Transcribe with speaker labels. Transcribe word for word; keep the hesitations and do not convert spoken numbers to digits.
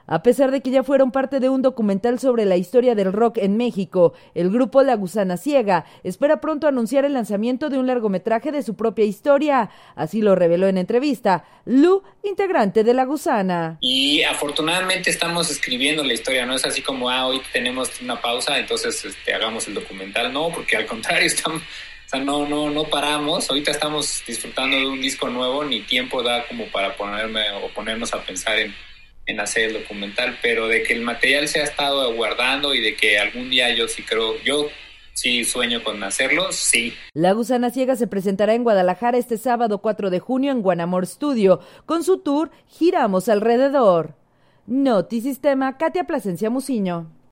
Speaker 1: A pesar de que ya fueron parte de un documental sobre la historia del rock en México, el grupo La Gusana Ciega espera pronto anunciar el lanzamiento de un largometraje de su propia historia. Así lo reveló en entrevista Lu, integrante de La Gusana.
Speaker 2: Y afortunadamente estamos escribiendo la historia, no es así como, ah, hoy tenemos una pausa, entonces este, hagamos el documental. No, porque al contrario, estamos, o sea, no, no, no paramos. Ahorita estamos disfrutando de un disco nuevo, ni tiempo da como para ponerme o ponernos a pensar en en hacer el documental, pero de que el material se ha estado guardando y de que algún día yo sí creo, yo sí sueño con hacerlo, sí.
Speaker 1: La Gusana Ciega se presentará en Guadalajara este sábado cuatro de junio en Guanamor Studio, con su tour Giramos Alrededor. Notisistema, Katia Plasencia Muciño.